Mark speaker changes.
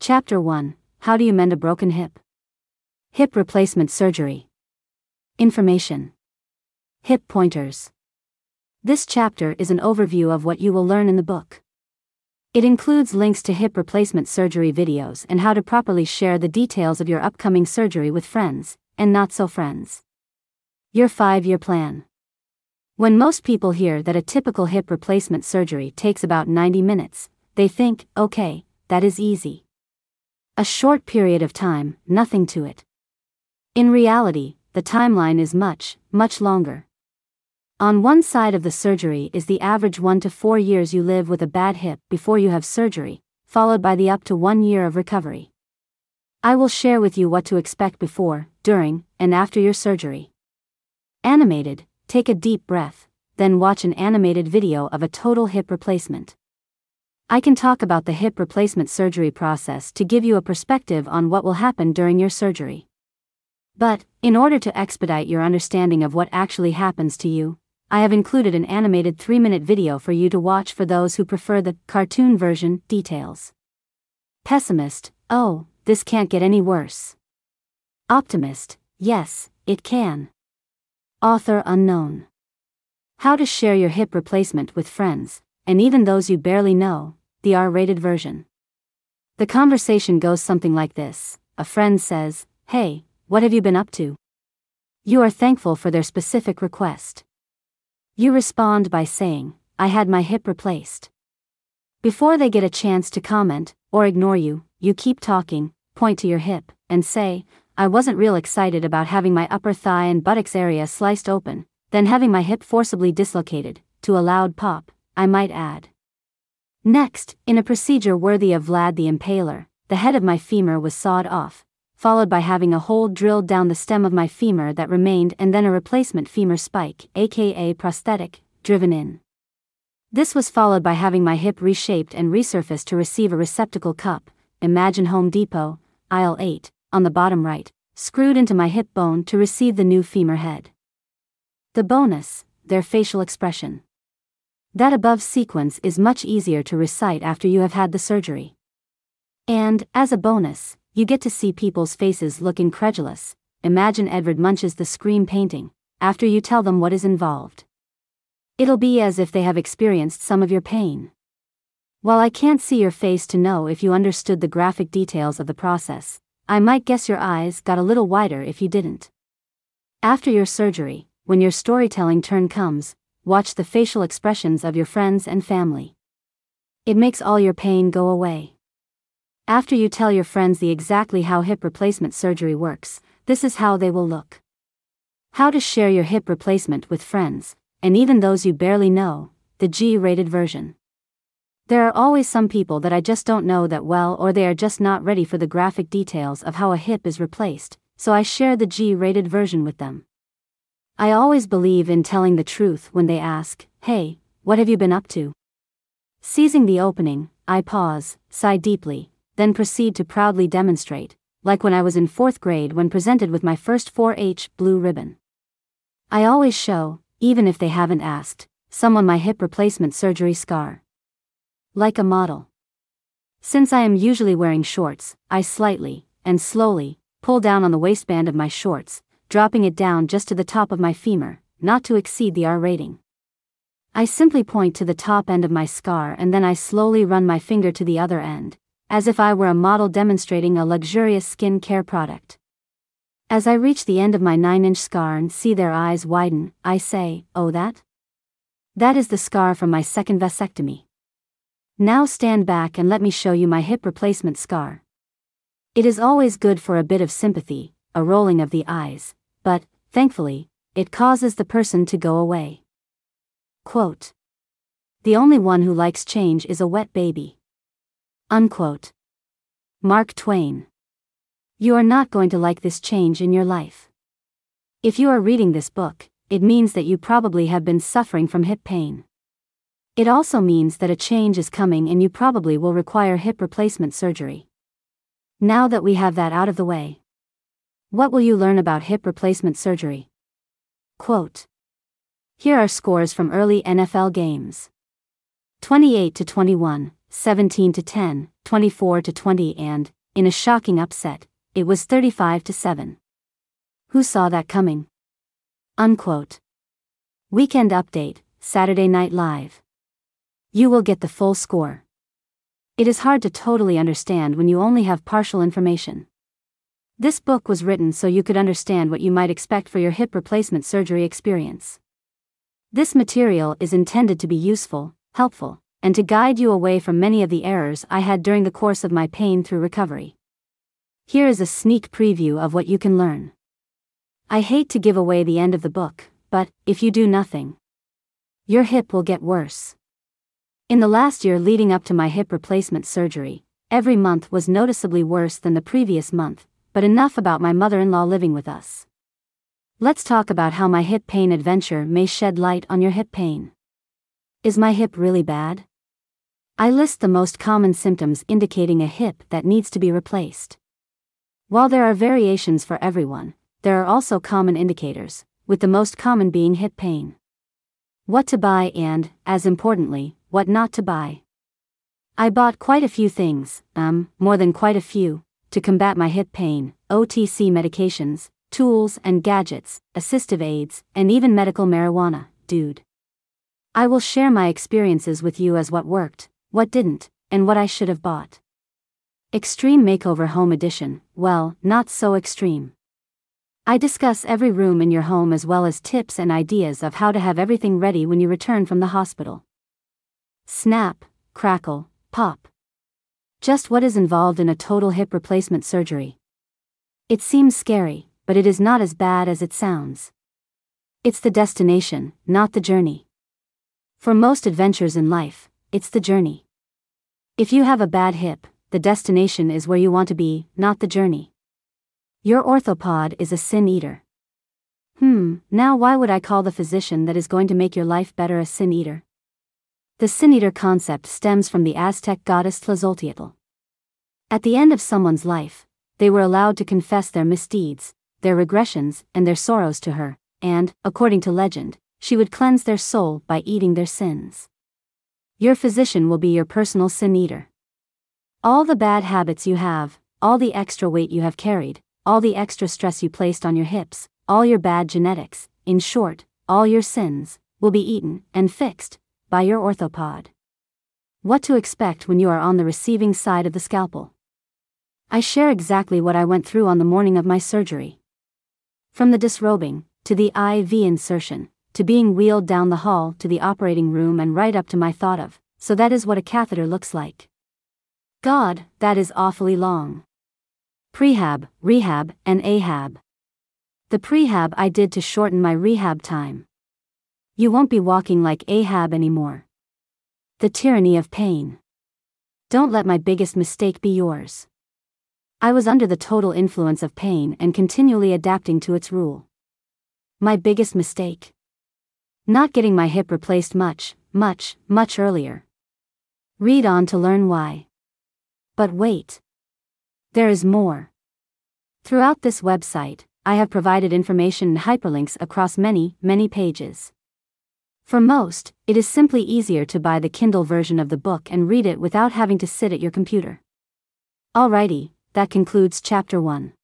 Speaker 1: Chapter 1: How do you mend a broken hip? Hip replacement surgery. Information. Hip pointers. This chapter is an overview of what you will learn in the book. It includes links to hip replacement surgery videos and how to properly share the details of your upcoming surgery with friends, and not so friends. Your 5-year plan. When most people hear that a typical hip replacement surgery takes about 90 minutes, they think, okay, that is easy. A short period of time, nothing to it. In reality, the timeline is much, much longer. On one side of the surgery is the average 1 to 4 years you live with a bad hip before you have surgery, followed by the up to 1 year of recovery. I will share with you what to expect before, during, and after your surgery. Animated: take a deep breath, then watch an animated video of a total hip replacement. I can talk about the hip replacement surgery process to give you a perspective on what will happen during your surgery. But, in order to expedite your understanding of what actually happens to you, I have included an animated 3-minute video for you to watch for those who prefer the cartoon version details. Pessimist: oh, this can't get any worse. Optimist: yes, it can. Author unknown. How to share your hip replacement with friends, and even those you barely know, the R-rated version. The conversation goes something like this. A friend says, "Hey, what have you been up to?" You are thankful for their specific request. You respond by saying, "I had my hip replaced." Before they get a chance to comment, or ignore you, you keep talking, point to your hip, and say, "I wasn't real excited about having my upper thigh and buttocks area sliced open, then having my hip forcibly dislocated," to a loud pop, I might add. Next, in a procedure worthy of Vlad the Impaler, the head of my femur was sawed off, followed by having a hole drilled down the stem of my femur that remained, and then a replacement femur spike, aka prosthetic, driven in. This was followed by having my hip reshaped and resurfaced to receive a receptacle cup, imagine Home Depot, aisle 8, on the bottom right, screwed into my hip bone to receive the new femur head. The bonus: their facial expression. That above sequence is much easier to recite after you have had the surgery. And, as a bonus, you get to see people's faces look incredulous. Imagine Edvard Munch's The Scream painting, after you tell them what is involved. It'll be as if they have experienced some of your pain. While I can't see your face to know if you understood the graphic details of the process, I might guess your eyes got a little wider if you didn't. After your surgery, when your storytelling turn comes, watch the facial expressions of your friends and family. It makes all your pain go away. After you tell your friends exactly how hip replacement surgery works, this is how they will look. How to share your hip replacement with friends, and even those you barely know, the G-rated version. There are always some people that I just don't know that well, or they are just not ready for the graphic details of how a hip is replaced, so I share the G-rated version with them. I always believe in telling the truth when they ask, "Hey, what have you been up to?" Seizing the opening, I pause, sigh deeply, then proceed to proudly demonstrate, like when I was in 4th grade when presented with my first 4-H blue ribbon. I always show, even if they haven't asked, someone my hip replacement surgery scar. Like a model. Since I am usually wearing shorts, I slightly, and slowly, pull down on the waistband of my shorts, dropping it down just to the top of my femur, not to exceed the R rating. I simply point to the top end of my scar and then I slowly run my finger to the other end, as if I were a model demonstrating a luxurious skin care product. As I reach the end of my 9-inch scar and see their eyes widen, I say, "Oh, that? That is the scar from my second vasectomy. Now stand back and let me show you my hip replacement scar." It is always good for a bit of sympathy, a rolling of the eyes, but, thankfully, it causes the person to go away. Quote: "The only one who likes change is a wet baby." Unquote. Mark Twain. You are not going to like this change in your life. If you are reading this book, it means that you probably have been suffering from hip pain. It also means that a change is coming and you probably will require hip replacement surgery. Now that we have that out of the way, what will you learn about hip replacement surgery? Quote: "Here are scores from early NFL games. 28-21, 17-10, 24-20 and, in a shocking upset, it was 35-7. Who saw that coming? Unquote. Weekend Update, Saturday Night Live. You will get the full score. It is hard to totally understand when you only have partial information. This book was written so you could understand what you might expect for your hip replacement surgery experience. This material is intended to be useful, helpful, and to guide you away from many of the errors I had during the course of my pain through recovery. Here is a sneak preview of what you can learn. I hate to give away the end of the book, but if you do nothing, your hip will get worse. In the last year leading up to my hip replacement surgery, every month was noticeably worse than the previous month, but enough about my mother-in-law living with us. Let's talk about how my hip pain adventure may shed light on your hip pain. Is my hip really bad? I list the most common symptoms indicating a hip that needs to be replaced. While there are variations for everyone, there are also common indicators, with the most common being hip pain. What to buy and, as importantly, what not to buy. I bought quite a few things, more than quite a few, to combat my hip pain: OTC medications, tools and gadgets, assistive aids, and even medical marijuana, dude. I will share my experiences with you as what worked, what didn't, and what I should have bought. Extreme Makeover Home Edition, well, not so extreme. I discuss every room in your home as well as tips and ideas of how to have everything ready when you return from the hospital. Snap, crackle, pop. Just what is involved in a total hip replacement surgery? It seems scary, but it is not as bad as it sounds. It's the destination, not the journey. For most adventures in life, it's the journey. If you have a bad hip, the destination is where you want to be, not the journey. Your orthopod is a sin eater. Now why would I call the physician that is going to make your life better a sin eater? The sin eater concept stems from the Aztec goddess Tlazolteotl. At the end of someone's life, they were allowed to confess their misdeeds, their regressions, and their sorrows to her, and, according to legend, she would cleanse their soul by eating their sins. Your physician will be your personal sin eater. All the bad habits you have, all the extra weight you have carried, all the extra stress you placed on your hips, all your bad genetics, in short, all your sins, will be eaten and fixed by your orthopod. What to expect when you are on the receiving side of the scalpel. I share exactly what I went through on the morning of my surgery. From the disrobing, to the IV insertion, to being wheeled down the hall to the operating room and right up to my thought of, so that is what a catheter looks like. God, that is awfully long. Prehab, rehab, and ahab. The prehab I did to shorten my rehab time. You won't be walking like Ahab anymore. The tyranny of pain. Don't let my biggest mistake be yours. I was under the total influence of pain and continually adapting to its rule. My biggest mistake? Not getting my hip replaced much earlier. Read on to learn why. But wait. There is more. Throughout this website, I have provided information and hyperlinks across many pages. For most, it is simply easier to buy the Kindle version of the book and read it without having to sit at your computer. Alrighty, that concludes Chapter 1.